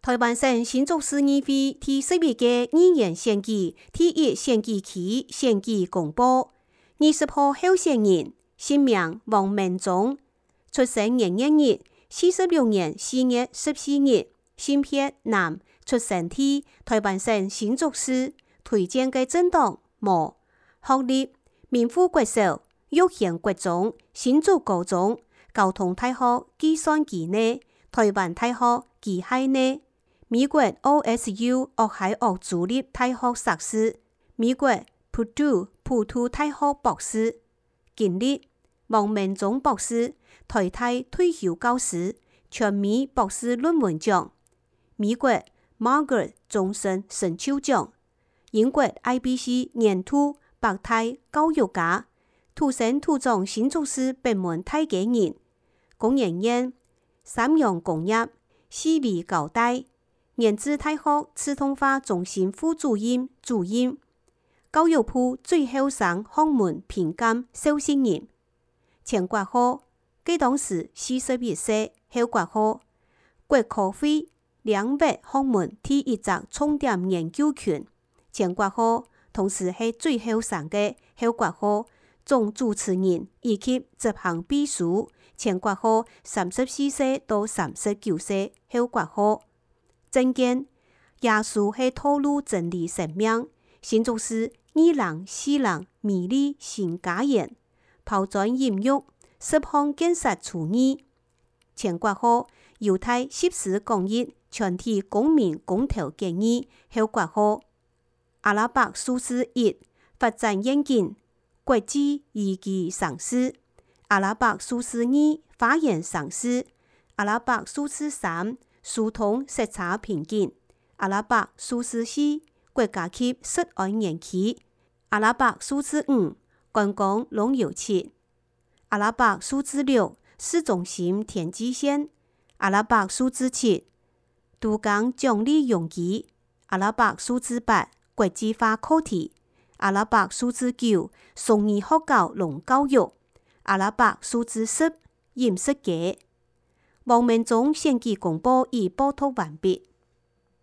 台湾省新竹市议會第11屆議員選舉第1選舉期選舉公布，20號候選人姓名王文忠，出生年月日46年4月14日，性別男，出生地台灣省新竹市，推薦嘅政黨無，學歷明府國小、育賢國中、新竹高中、交通大學計算機科、台灣大學機械科、美國 OSU 俄亥俄州立大學碩士，美國普渡大學博士。經歷王文忠博士，台大退休教師，全美博士論文獎，美國 Margaret 終身成就獎，英國 IBC 年度百大教育家，土生土長新竹市北門大家人，工研院三陽工業西北高大，原子大學自動化中心副主任、主任，教育部最後生學門評鑑受信人，前國號，佢當時41歲，後國號，國科會兩百學門第一隻重點研究權，前國號，同時係最後生嘅後國號總主持人以及執行秘書，前國號34歲到39歲，後國號。政見耶穌係透露真理生命，新竹市2人4人美麗新家園，拋磚引玉10項建設倡議，前國號猶太14事公益全體公民公投建議，後國號阿拉伯數字1發展願景國際宜居城市，阿拉伯數字2花園城市，阿拉伯數字3疏通色差瓶頸，阿拉伯數字4國家級涉案園區，阿拉伯數字5觀光農遊區，阿拉伯數字6市中心天際線，阿拉伯數字7都江獎勵用機，阿拉伯數字8國際化課題，阿拉伯數字9雙語學校農教育，阿拉伯數字10飲食街。王文忠選舉公報已報道完畢。